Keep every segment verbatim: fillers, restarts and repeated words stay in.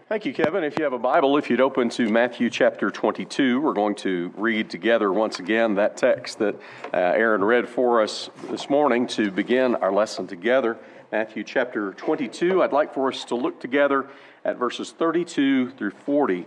Thank you, Kevin. If you have a Bible, if you'd open to Matthew chapter twenty-two, we're going to read together once again that text that uh, Aaron read for us this morning to begin our lesson together. Matthew chapter twenty-two, I'd like for us to look together at verses thirty-two through forty.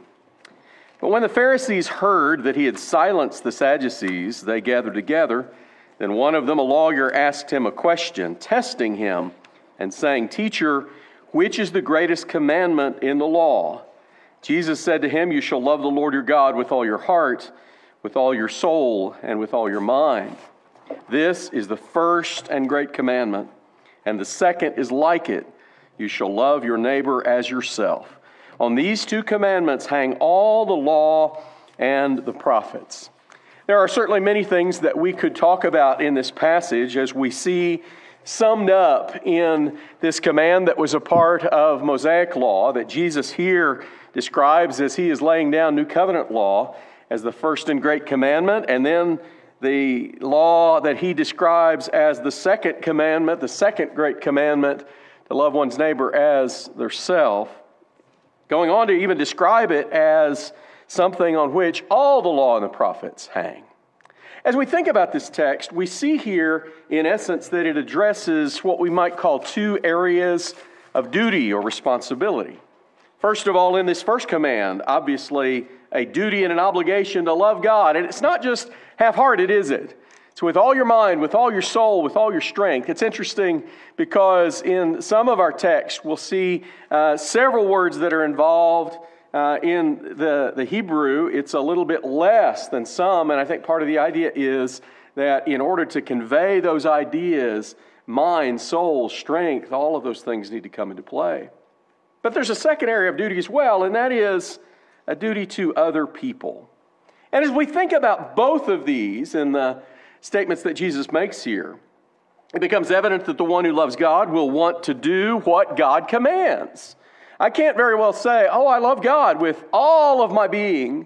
But when the Pharisees heard that he had silenced the Sadducees, they gathered together. Then one of them, a lawyer, asked him a question, testing him and saying, "Teacher, which is the greatest commandment in the law?" Jesus said to him, "You shall love the Lord your God with all your heart, with all your soul, and with all your mind. This is the first and great commandment, and the second is like it. You shall love your neighbor as yourself. On these two commandments hang all the law and the prophets." There are certainly many things that we could talk about in this passage as we see summed up in this command that was a part of Mosaic law that Jesus here describes as he is laying down New Covenant law as the first and great commandment, and then the law that he describes as the second commandment, the second great commandment, to love one's neighbor as theirself, going on to even describe it as something on which all the law and the prophets hang. As we think about this text, we see here, in essence, that it addresses what we might call two areas of duty or responsibility. First of all, in this first command, obviously, a duty and an obligation to love God. And it's not just half-hearted, is it? It's with all your mind, with all your soul, with all your strength. It's interesting because in some of our texts, we'll see uh, several words that are involved. Uh, in the, the Hebrew, it's a little bit less than some, and I think part of the idea is that in order to convey those ideas, mind, soul, strength, all of those things need to come into play. But there's a second area of duty as well, and that is a duty to other people. And as we think about both of these in the statements that Jesus makes here, it becomes evident that the one who loves God will want to do what God commands. I can't very well say, oh, I love God with all of my being,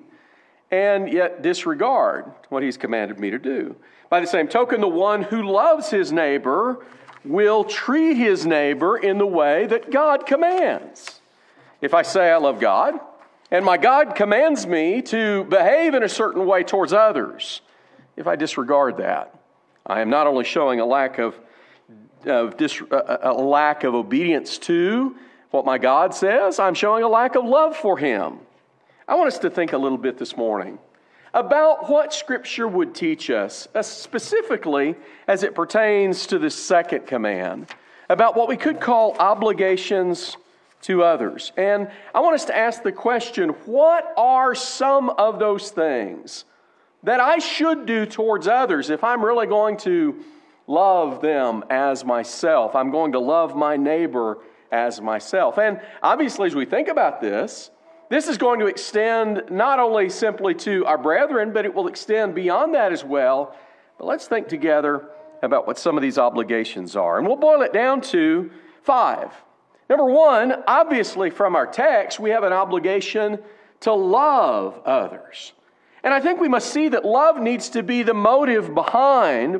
and yet disregard what he's commanded me to do. By the same token, the one who loves his neighbor will treat his neighbor in the way that God commands. If I say I love God, and my God commands me to behave in a certain way towards others, if I disregard that, I am not only showing a lack of, of dis, a, a lack of obedience to what my God says, I'm showing a lack of love for him. I want us to think a little bit this morning about what Scripture would teach us, specifically as it pertains to the second command, about what we could call obligations to others. And I want us to ask the question, what are some of those things that I should do towards others if I'm really going to love them as myself? I'm going to love my neighbor as myself. And obviously, as we think about this, this is going to extend not only simply to our brethren, but it will extend beyond that as well. But let's think together about what some of these obligations are. And we'll boil it down to five. Number one, obviously from our text, we have an obligation to love others. And I think we must see that love needs to be the motive behind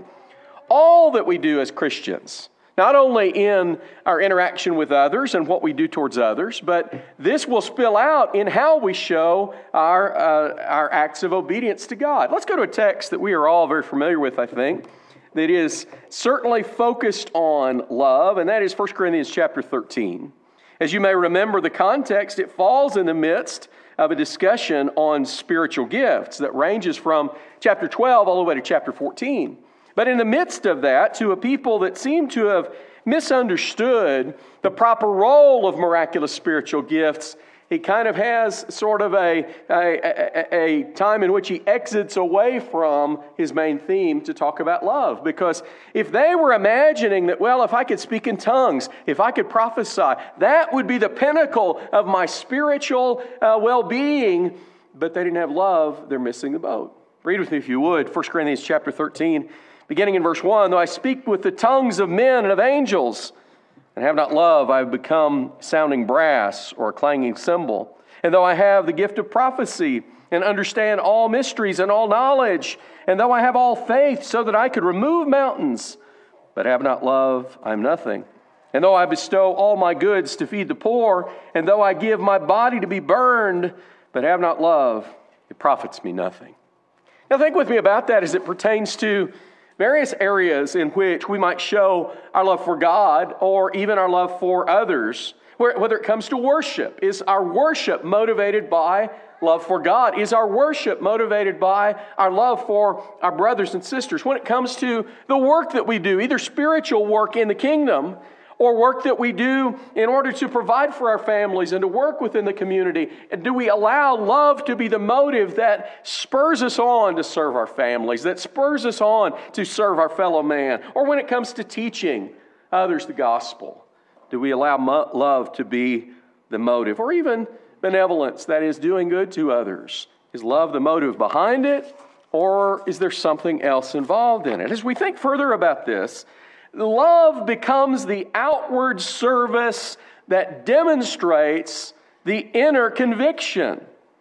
all that we do as Christians. Not only in our interaction with others and what we do towards others, but this will spill out in how we show our, uh, our acts of obedience to God. Let's go to a text that we are all very familiar with, I think, that is certainly focused on love, and that is First Corinthians chapter thirteen. As you may remember the context, it falls in the midst of a discussion on spiritual gifts that ranges from chapter twelve all the way to chapter fourteen. But in the midst of that, to a people that seem to have misunderstood the proper role of miraculous spiritual gifts, he kind of has sort of a, a, a, a time in which he exits away from his main theme to talk about love. Because if they were imagining that, well, if I could speak in tongues, if I could prophesy, that would be the pinnacle of my spiritual uh, well-being, but they didn't have love, they're missing the boat. Read with me if you would, First Corinthians chapter thirteen. Beginning in verse one, though I speak with the tongues of men and of angels, and have not love, I have become sounding brass or a clanging cymbal. And though I have the gift of prophecy and understand all mysteries and all knowledge, and though I have all faith so that I could remove mountains, but have not love, I am nothing. And though I bestow all my goods to feed the poor, and though I give my body to be burned, but have not love, it profits me nothing. Now think with me about that as it pertains to various areas in which we might show our love for God or even our love for others. Whether it comes to worship, is our worship motivated by love for God? Is our worship motivated by our love for our brothers and sisters? When it comes to the work that we do, either spiritual work in the kingdom or work that we do in order to provide for our families and to work within the community, and do we allow love to be the motive that spurs us on to serve our families, that spurs us on to serve our fellow man? Or when it comes to teaching others the gospel, do we allow mo- love to be the motive? Or even benevolence, that is, doing good to others. Is love the motive behind it, or is there something else involved in it? As we think further about this, love becomes the outward service that demonstrates the inner conviction.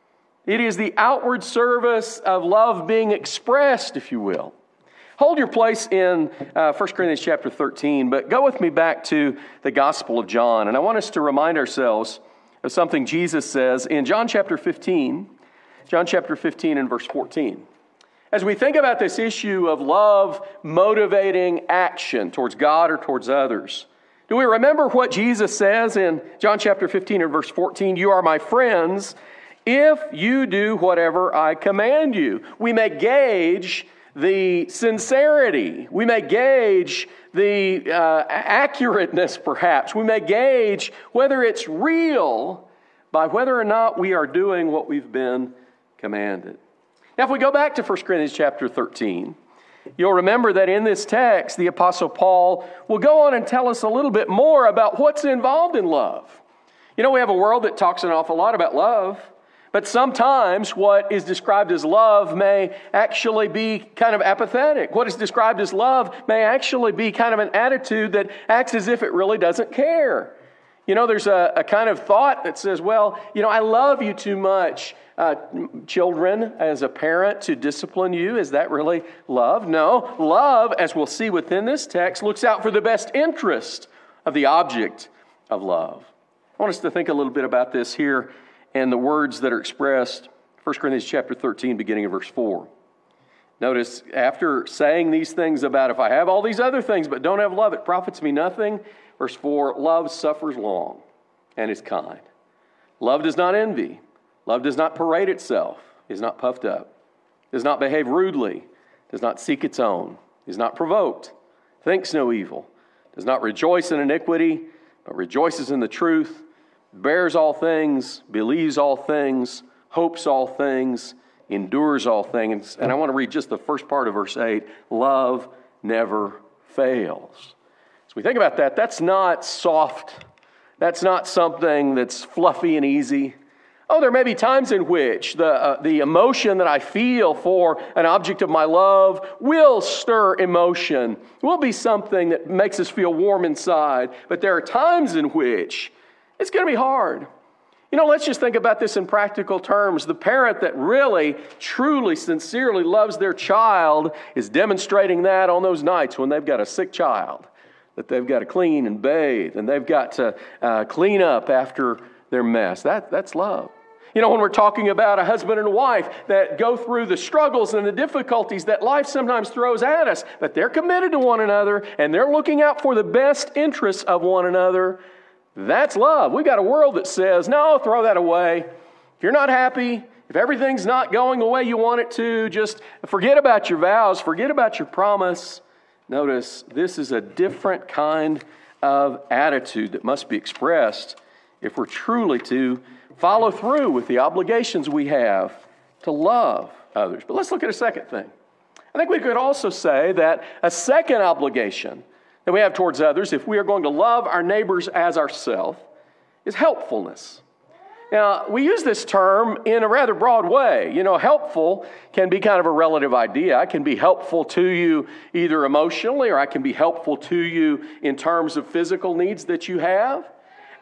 It is the outward service of love being expressed, if you will. Hold your place in uh, First Corinthians chapter thirteen, but go with me back to the Gospel of John. And I want us to remind ourselves of something Jesus says in John chapter fifteen, John chapter fifteen and verse fourteen. As we think about this issue of love motivating action towards God or towards others, do we remember what Jesus says in John chapter fifteen and verse fourteen? You are my friends if you do whatever I command you. We may gauge the sincerity. We may gauge the uh, accurateness, perhaps. We may gauge whether it's real by whether or not we are doing what we've been commanded. Now, if we go back to First Corinthians chapter thirteen, you'll remember that in this text, the Apostle Paul will go on and tell us a little bit more about what's involved in love. You know, we have a world that talks an awful lot about love, but sometimes what is described as love may actually be kind of apathetic. What is described as love may actually be kind of an attitude that acts as if it really doesn't care. You know, there's a, a kind of thought that says, well, you know, I love you too much, uh, children, as a parent to discipline you. Is that really love? No. Love, as we'll see within this text, looks out for the best interest of the object of love. I want us to think a little bit about this here and the words that are expressed, First Corinthians chapter thirteen, beginning in verse four. Notice, after saying these things about if I have all these other things but don't have love, it profits me nothing. Verse four, love suffers long and is kind. Love does not envy. Love does not parade itself, is not puffed up, does not behave rudely, does not seek its own, is not provoked, thinks no evil, does not rejoice in iniquity, but rejoices in the truth, bears all things, believes all things, hopes all things, endures all things. And I want to read just the first part of verse eight. Love never fails. So we think about that. That's not soft. That's not something that's fluffy and easy. Oh, there may be times in which the, uh, the emotion that I feel for an object of my love will stir emotion, will be something that makes us feel warm inside. But there are times in which it's going to be hard. You know, let's just think about this in practical terms. The parent that really, truly, sincerely loves their child is demonstrating that on those nights when they've got a sick child that they've got to clean and bathe, and they've got to uh, clean up after their mess. That, that's love. You know, when we're talking about a husband and a wife that go through the struggles and the difficulties that life sometimes throws at us, but they're committed to one another, and they're looking out for the best interests of one another, that's love. We've got a world that says, no, throw that away. If you're not happy, if everything's not going the way you want it to, just forget about your vows, forget about your promise. Notice, this is a different kind of attitude that must be expressed if we're truly to follow through with the obligations we have to love others. But let's look at a second thing. I think we could also say that a second obligation that we have towards others, if we are going to love our neighbors as ourselves, is helpfulness. Now, we use this term in a rather broad way. You know, helpful can be kind of a relative idea. I can be helpful to you either emotionally, or I can be helpful to you in terms of physical needs that you have.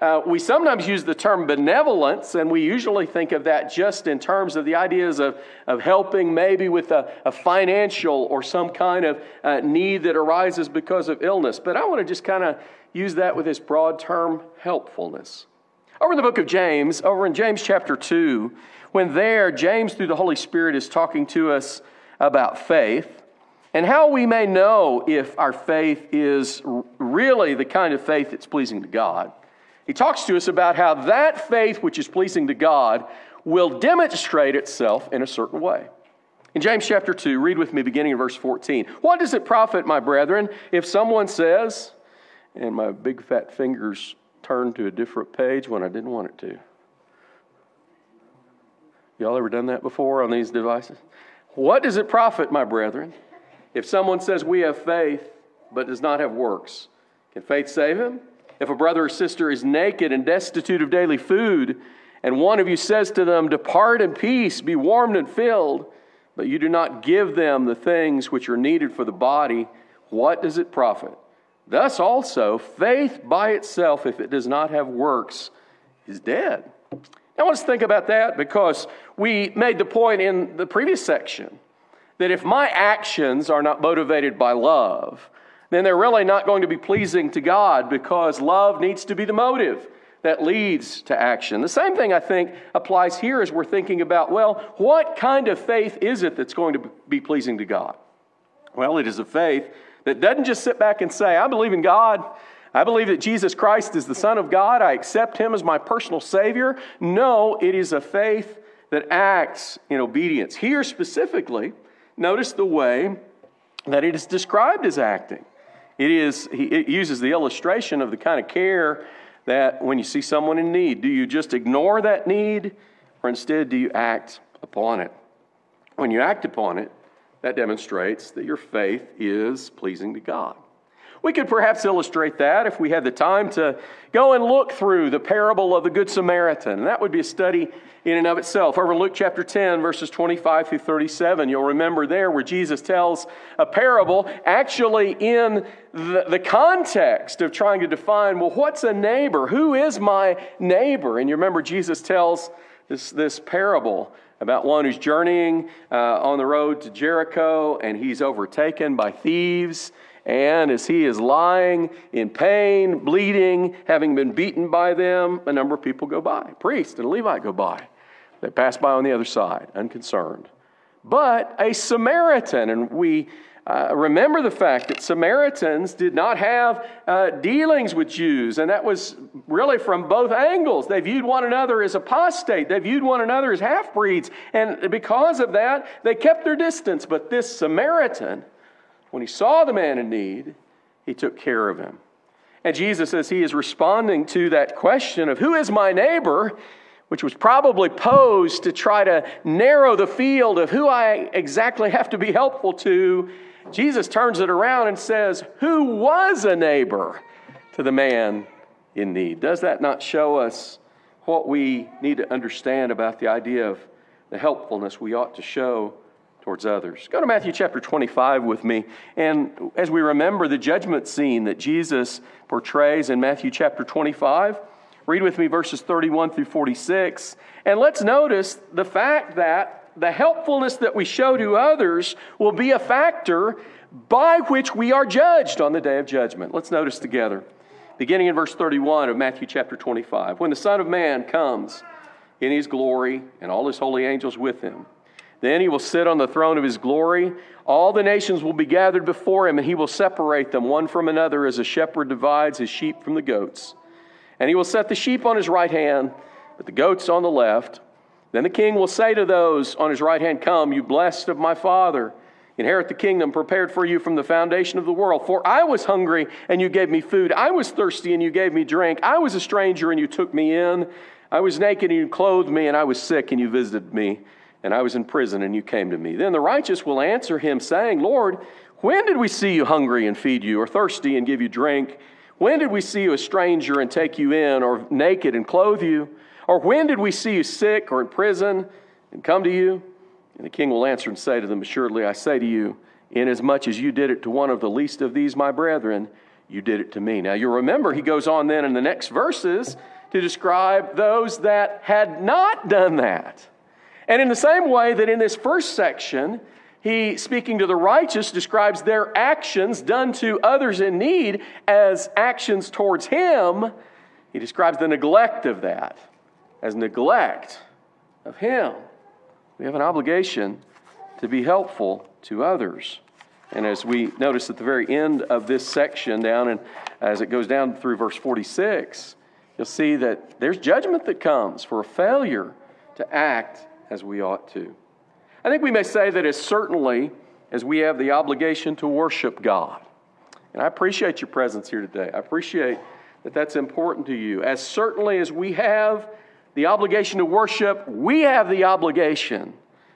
Uh, we sometimes use the term benevolence, and we usually think of that just in terms of the ideas of, of helping maybe with a, a financial or some kind of uh, need that arises because of illness. But I want to just kind of use that with this broad term, helpfulness. Over in the book of James, over in James chapter two, when there, James, through the Holy Spirit, is talking to us about faith and how we may know if our faith is really the kind of faith that's pleasing to God. He talks to us about how that faith which is pleasing to God will demonstrate itself in a certain way. In James chapter two, read with me beginning in verse fourteen. What does it profit, my brethren, if someone says, and my big fat fingers turned to a different page when I didn't want it to. Y'all ever done that before on these devices? What does it profit, my brethren, if someone says we have faith but does not have works? Can faith save him? If a brother or sister is naked and destitute of daily food, and one of you says to them, depart in peace, be warmed and filled, but you do not give them the things which are needed for the body, what does it profit? Thus also, faith by itself, if it does not have works, is dead. Now let's think about that, because we made the point in the previous section that if my actions are not motivated by love, then they're really not going to be pleasing to God, because love needs to be the motive that leads to action. The same thing, I think, applies here as we're thinking about, well, what kind of faith is it that's going to be pleasing to God? Well, it is a faith that doesn't just sit back and say, I believe in God. I believe that Jesus Christ is the Son of God. I accept Him as my personal Savior. No, it is a faith that acts in obedience. Here specifically, notice the way that it is described as acting. It is, it uses the illustration of the kind of care that when you see someone in need, do you just ignore that need, or instead do you act upon it? When you act upon it, that demonstrates that your faith is pleasing to God. We could perhaps illustrate that if we had the time to go and look through the parable of the Good Samaritan. And that would be a study in and of itself. Over in Luke chapter ten, verses twenty-five through thirty-seven, you'll remember there where Jesus tells a parable actually in the, the context of trying to define, well, what's a neighbor? Who is my neighbor? And you remember Jesus tells this, this parable about one who's journeying uh, on the road to Jericho, and he's overtaken by thieves. And as he is lying in pain, bleeding, having been beaten by them, a number of people go by. A priest and a Levite go by. They pass by on the other side, unconcerned. But a Samaritan, and we uh, remember the fact that Samaritans did not have uh, dealings with Jews, and that was really from both angles. They viewed one another as apostate. They viewed one another as half-breeds, and because of that, they kept their distance. But this Samaritan, when he saw the man in need, he took care of him. And Jesus, as he is responding to that question of who is my neighbor, which was probably posed to try to narrow the field of who I exactly have to be helpful to, Jesus turns it around and says, who was a neighbor to the man in need? Does that not show us what we need to understand about the idea of the helpfulness we ought to show towards others? Go to Matthew chapter twenty-five with me. And as we remember the judgment scene that Jesus portrays in Matthew chapter twenty-five, read with me verses thirty-one through forty-six. And let's notice the fact that the helpfulness that we show to others will be a factor by which we are judged on the day of judgment. Let's notice together, beginning in verse thirty-one of Matthew chapter twenty-five. When the Son of Man comes in His glory and all His holy angels with Him, then He will sit on the throne of His glory. All the nations will be gathered before Him, and He will separate them one from another as a shepherd divides his sheep from the goats. And He will set the sheep on His right hand, but the goats on the left. Then the King will say to those on His right hand, come, you blessed of my Father, inherit the kingdom prepared for you from the foundation of the world. For I was hungry, and you gave me food. I was thirsty, and you gave me drink. I was a stranger, and you took me in. I was naked, and you clothed me, and I was sick, and you visited me. And I was in prison, and you came to me. Then the righteous will answer Him, saying, Lord, when did we see you hungry and feed you, or thirsty and give you drink? When did we see you a stranger and take you in, or naked and clothe you? Or when did we see you sick or in prison and come to you? And the King will answer and say to them, assuredly I say to you, inasmuch as you did it to one of the least of these my brethren, you did it to me. Now you'll remember he goes on then in the next verses to describe those that had not done that. And in the same way that in this first section, he, speaking to the righteous, describes their actions done to others in need as actions towards him, he describes the neglect of that as neglect of him. We have an obligation to be helpful to others. And as we notice at the very end of this section, down and as it goes down through verse forty-six, you'll see that there's judgment that comes for a failure to act as we ought to. I think we may say that as certainly as we have the obligation to worship God. And I appreciate your presence here today. I appreciate that that's important to you. As certainly as we have the obligation to worship, we have the obligation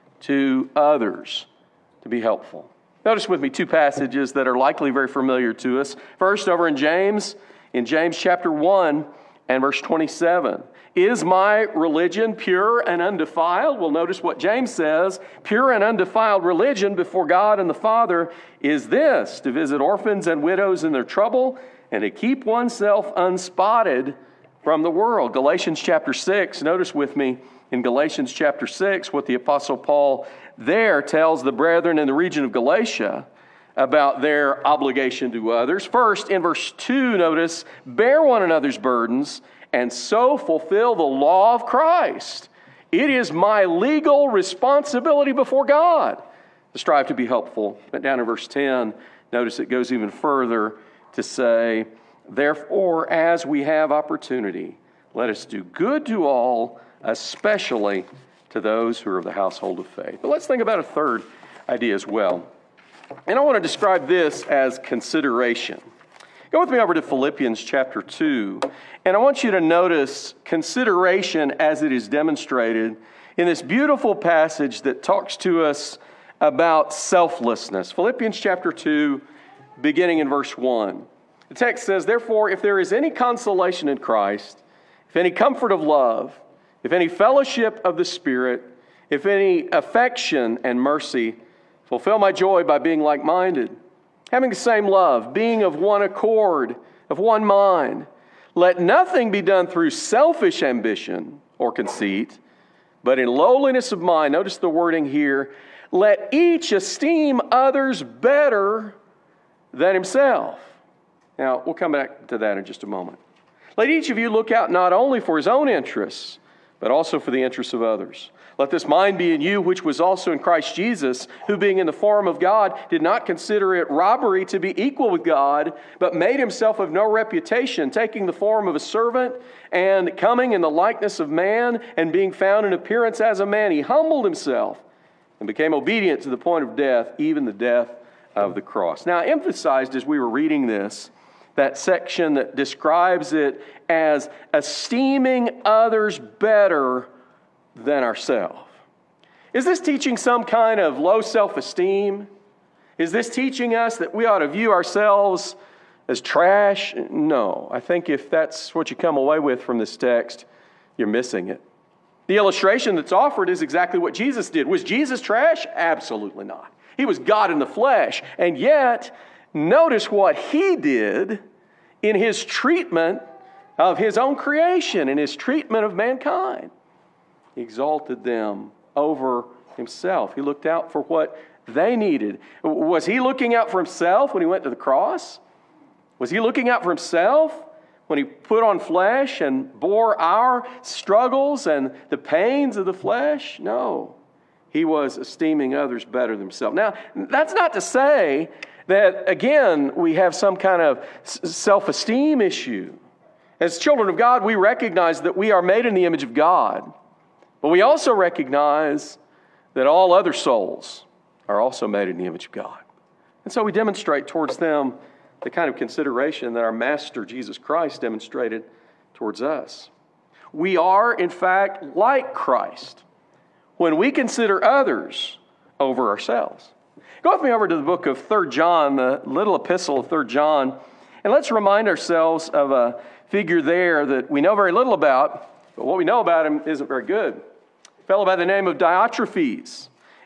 to others to be helpful. Notice with me two passages that are likely very familiar to us. First, over in James, in James chapter one and verse twenty-seven. Is my religion pure and undefiled? Well, notice what James says. Pure and undefiled religion before God and the Father is this: to visit orphans and widows in their trouble and to keep oneself unspotted from the world. Galatians chapter six, notice with me in Galatians chapter six what the Apostle Paul there tells the brethren in the region of Galatia about their obligation to others. First, in verse two, notice, bear one another's burdens and so fulfill the law of Christ. It is my legal responsibility before God to strive to be helpful. But down in verse ten, notice it goes even further to say, therefore, as we have opportunity, let us do good to all, especially to those who are of the household of faith. But let's think about a third idea as well. And I want to describe this as consideration. Go with me over to Philippians chapter two, and I want you to notice consideration as it is demonstrated in this beautiful passage that talks to us about selflessness. Philippians chapter two, beginning in verse one. The text says, therefore, if there is any consolation in Christ, if any comfort of love, if any fellowship of the Spirit, if any affection and mercy, fulfill my joy by being like-minded, having the same love, being of one accord, of one mind. Let nothing be done through selfish ambition or conceit, but in lowliness of mind. Notice the wording here. Let each esteem others better than himself. Now, we'll come back to that in just a moment. Let each of you look out not only for his own interests, but also for the interests of others. Let this mind be in you, which was also in Christ Jesus, who being in the form of God, did not consider it robbery to be equal with God, but made himself of no reputation, taking the form of a servant, and coming in the likeness of man, and being found in appearance as a man, he humbled himself and became obedient to the point of death, even the death of the cross. Now, I emphasized as we were reading this, that section that describes it as esteeming others better than ourselves. Is this teaching some kind of low self-esteem? Is this teaching us that we ought to view ourselves as trash? No. I think if that's what you come away with from this text, you're missing it. The illustration that's offered is exactly what Jesus did. Was Jesus trash? Absolutely not. He was God in the flesh. And yet, notice what he did in his treatment of his own creation, in his treatment of mankind. He exalted them over himself. He looked out for what they needed. Was he looking out for himself when he went to the cross? Was he looking out for himself when he put on flesh and bore our struggles and the pains of the flesh? No. He was esteeming others better than himself. Now, that's not to say that, again, we have some kind of self-esteem issue. As children of God, we recognize that we are made in the image of God. But we also recognize that all other souls are also made in the image of God. And so we demonstrate towards them the kind of consideration that our Master Jesus Christ demonstrated towards us. We are, in fact, like Christ when we consider others over ourselves. Go with me over to the book of Third John, the little epistle of Third John, and let's remind ourselves of a figure there that we know very little about, but what we know about him isn't very good. A fellow by the name of Diotrephes.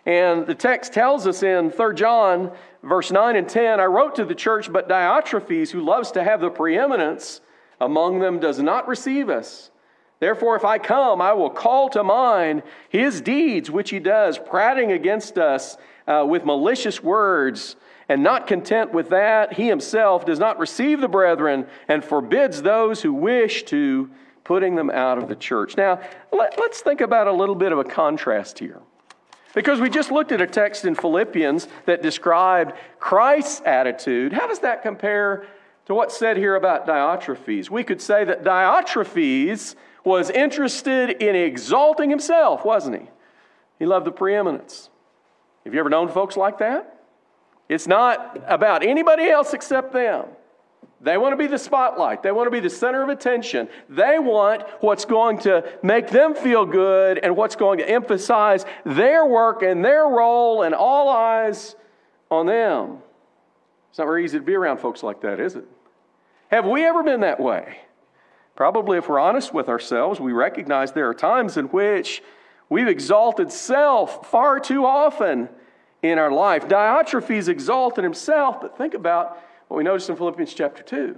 And the text tells us in Third John, verse nine and ten, I wrote to the church, but Diotrephes, who loves to have the preeminence among them, does not receive us. Therefore, if I come, I will call to mind his deeds, which he does, prating against us uh, with malicious words. And not content with that, he himself does not receive the brethren and forbids those who wish to, putting them out of the church. Now, let, let's think about a little bit of a contrast here. Because we just looked at a text in Philippians that described Christ's attitude. How does that compare to what's said here about Diotrephes? We could say that Diotrephes was interested in exalting himself, wasn't he? He loved the preeminence. Have you ever known folks like that? It's not about anybody else except them. They want to be the spotlight. They want to be the center of attention. They want what's going to make them feel good and what's going to emphasize their work and their role, and all eyes on them. It's not very easy to be around folks like that, is it? Have we ever been that way? Probably, if we're honest with ourselves, we recognize there are times in which we've exalted self far too often in our life. Diotrephes exalted himself, but think about what we notice in Philippians chapter two.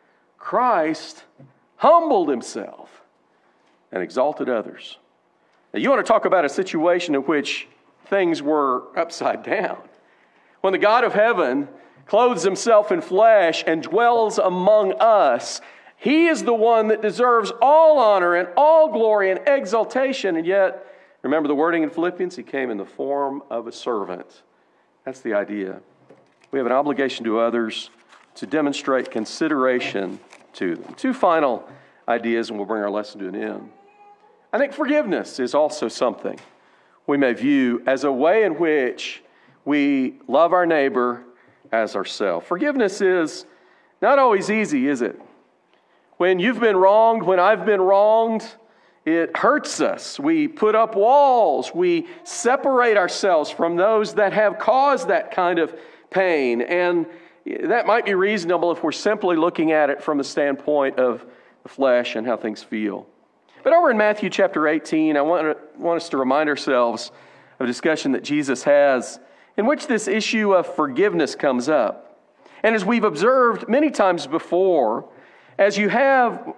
Christ humbled himself and exalted others. Now, you want to talk about a situation in which things were upside down. When the God of heaven clothes himself in flesh and dwells among us, he is the one that deserves all honor and all glory and exaltation, and yet, remember the wording in Philippians? He came in the form of a servant. That's the idea. We have an obligation to others to demonstrate consideration to them. Two final ideas, and we'll bring our lesson to an end. I think forgiveness is also something we may view as a way in which we love our neighbor as ourselves. Forgiveness is not always easy, is it? When you've been wronged, when I've been wronged, it hurts us. We put up walls. We separate ourselves from those that have caused that kind of pain. And that might be reasonable if we're simply looking at it from the standpoint of the flesh and how things feel. But over in Matthew chapter eighteen, I want, to, want us to remind ourselves of a discussion that Jesus has in which this issue of forgiveness comes up. And as we've observed many times before, as you have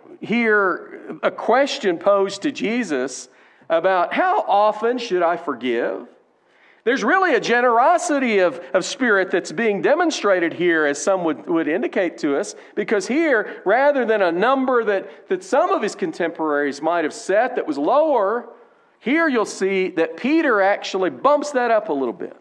here a question posed to Jesus about how often should I forgive, there's really a generosity of, of spirit that's being demonstrated here, as some would, would indicate to us, because here, rather than a number that, that some of his contemporaries might have set that was lower, here you'll see that Peter actually bumps that up a little bit.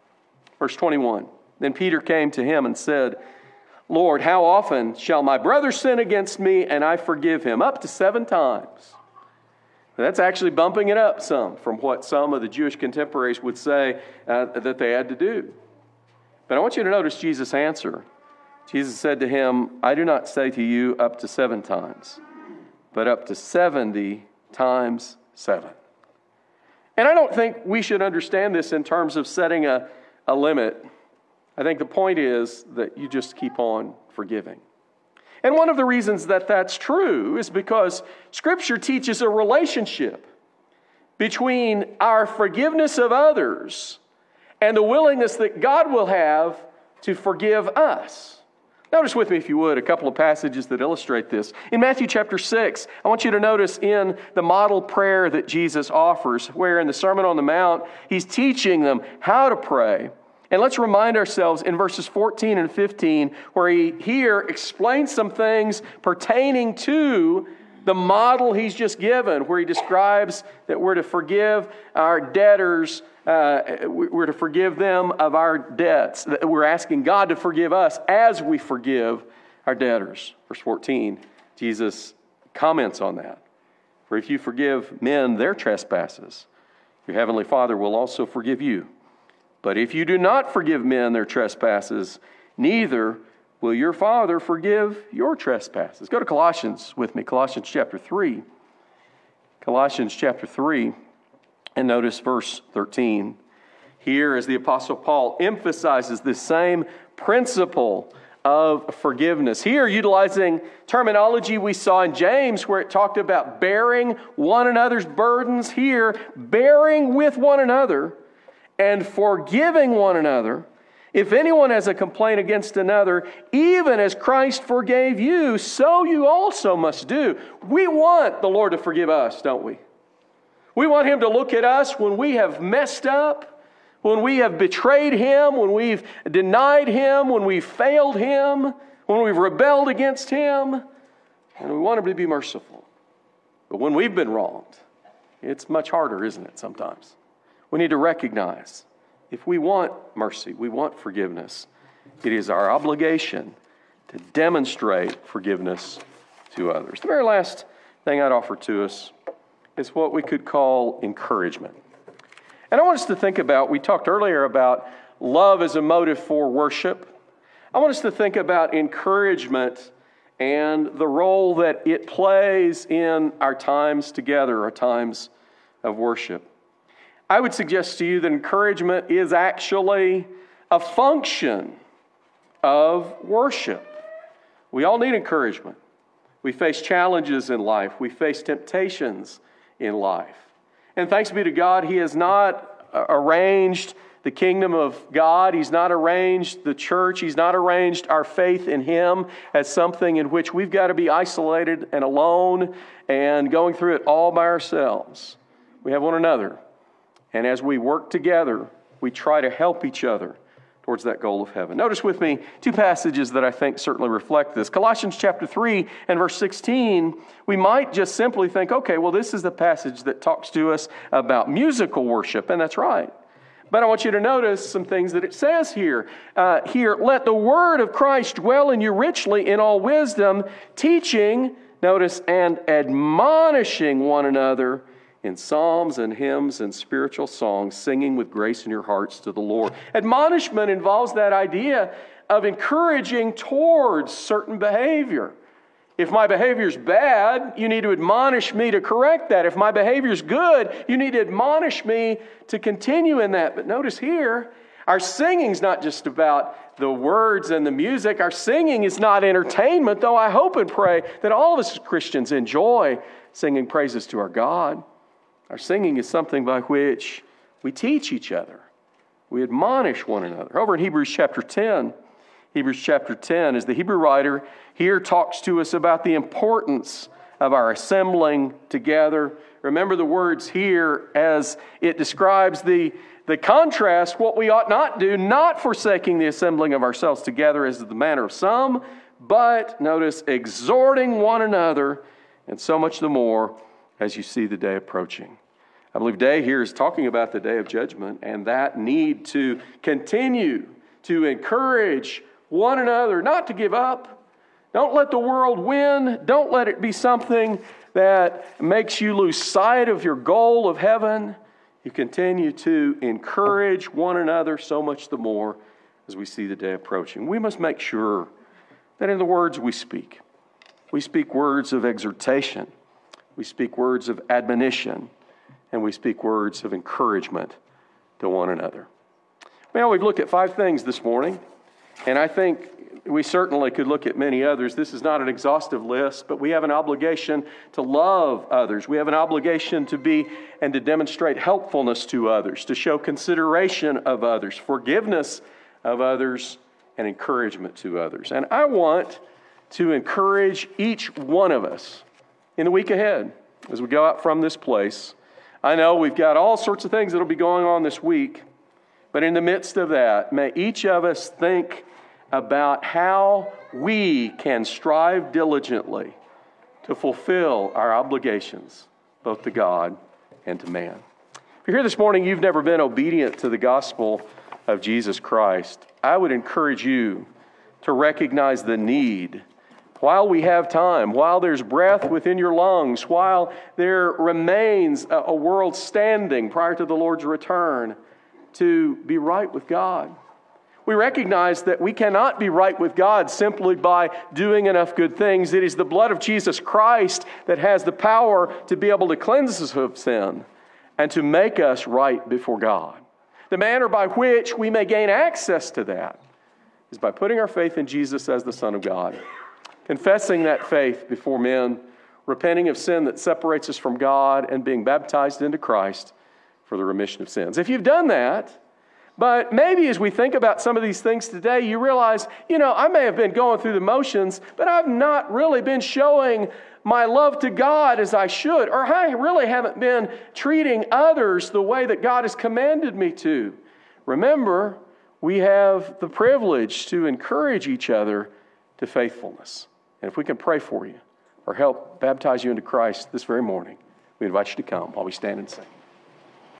Verse twenty-one, then Peter came to him and said, Lord, how often shall my brother sin against me and I forgive him? Up to seven times. That's actually bumping it up some from what some of the Jewish contemporaries would say uh, that they had to do. But I want you to notice Jesus' answer. Jesus said to him, I do not say to you up to seven times, but up to seventy times seven. And I don't think we should understand this in terms of setting a, a limit. I think the point is that you just keep on forgiving. And one of the reasons that that's true is because Scripture teaches a relationship between our forgiveness of others and the willingness that God will have to forgive us. Notice with me, if you would, a couple of passages that illustrate this. In Matthew chapter six, I want you to notice in the model prayer that Jesus offers, where in the Sermon on the Mount, he's teaching them how to pray. And let's remind ourselves in verses fourteen and fifteen, where he here explains some things pertaining to the model he's just given, where he describes that we're to forgive our debtors, uh, we're to forgive them of our debts. That we're asking God to forgive us as we forgive our debtors. Verse fourteen, Jesus comments on that. For if you forgive men their trespasses, your heavenly Father will also forgive you. But if you do not forgive men their trespasses, neither will your Father forgive your trespasses. Go to Colossians with me, Colossians chapter three. Colossians chapter three, and notice verse thirteen. Here, as the Apostle Paul emphasizes this same principle of forgiveness. Here, utilizing terminology we saw in James, where it talked about bearing one another's burdens. Here, bearing with one another, and forgiving one another. If anyone has a complaint against another, even as Christ forgave you, so you also must do. We want the Lord to forgive us, don't we? We want Him to look at us when we have messed up, when we have betrayed Him, when we've denied Him, when we've failed Him, when we've rebelled against Him, and we want Him to be merciful. But when we've been wronged, it's much harder, isn't it, sometimes? We need to recognize if we want mercy, we want forgiveness, it is our obligation to demonstrate forgiveness to others. The very last thing I'd offer to us is what we could call encouragement. And I want us to think about, we talked earlier about love as a motive for worship. I want us to think about encouragement and the role that it plays in our times together, our times of worship. I would suggest to you that encouragement is actually a function of worship. We all need encouragement. We face challenges in life. We face temptations in life. And thanks be to God, He has not arranged the kingdom of God. He's not arranged the church. He's not arranged our faith in Him as something in which we've got to be isolated and alone and going through it all by ourselves. We have one another. And as we work together, we try to help each other towards that goal of heaven. Notice with me two passages that I think certainly reflect this. Colossians chapter three and verse sixteen, we might just simply think, okay, well, this is the passage that talks to us about musical worship, and that's right. But I want you to notice some things that it says here. Uh, here, let the word of Christ dwell in you richly in all wisdom, teaching, notice, and admonishing one another in psalms and hymns and spiritual songs, singing with grace in your hearts to the Lord. Admonishment involves that idea of encouraging towards certain behavior. If my behavior's bad, you need to admonish me to correct that. If my behavior's good, you need to admonish me to continue in that. But notice here, our singing's not just about the words and the music. Our singing is not entertainment, though I hope and pray that all of us as Christians enjoy singing praises to our God. Our singing is something by which we teach each other. We admonish one another. Over in Hebrews chapter ten, Hebrews chapter ten, as the Hebrew writer here talks to us about the importance of our assembling together. Remember the words here as it describes the, the contrast, what we ought not do, not forsaking the assembling of ourselves together as is the manner of some, but, notice, exhorting one another, and so much the more as you see the day approaching. I believe day here is talking about the day of judgment and that need to continue to encourage one another, not to give up. Don't let the world win. Don't let it be something that makes you lose sight of your goal of heaven. You continue to encourage one another so much the more as we see the day approaching. We must make sure that in the words we speak, we speak words of exhortation, we speak words of admonition, and we speak words of encouragement to one another. Well, we've looked at five things this morning, and I think we certainly could look at many others. This is not an exhaustive list, but we have an obligation to love others. We have an obligation to be and to demonstrate helpfulness to others, to show consideration of others, forgiveness of others, and encouragement to others. And I want to encourage each one of us in the week ahead as we go out from this place. I know we've got all sorts of things that will be going on this week, but in the midst of that, may each of us think about how we can strive diligently to fulfill our obligations, both to God and to man. If you're here this morning, you've never been obedient to the gospel of Jesus Christ, I would encourage you to recognize the need while we have time, while there's breath within your lungs, while there remains a, a world standing prior to the Lord's return, to be right with God. We recognize that we cannot be right with God simply by doing enough good things. It is the blood of Jesus Christ that has the power to be able to cleanse us of sin and to make us right before God. The manner by which we may gain access to that is by putting our faith in Jesus as the Son of God, confessing that faith before men, repenting of sin that separates us from God, and being baptized into Christ for the remission of sins. If you've done that, But maybe as we think about some of these things today, you realize, you know, I may have been going through the motions, but I've not really been showing my love to God as I should, or I really haven't been treating others the way that God has commanded me to. Remember, we have the privilege to encourage each other to faithfulness. And if we can pray for you or help baptize you into Christ this very morning, we invite you to come while we stand and sing.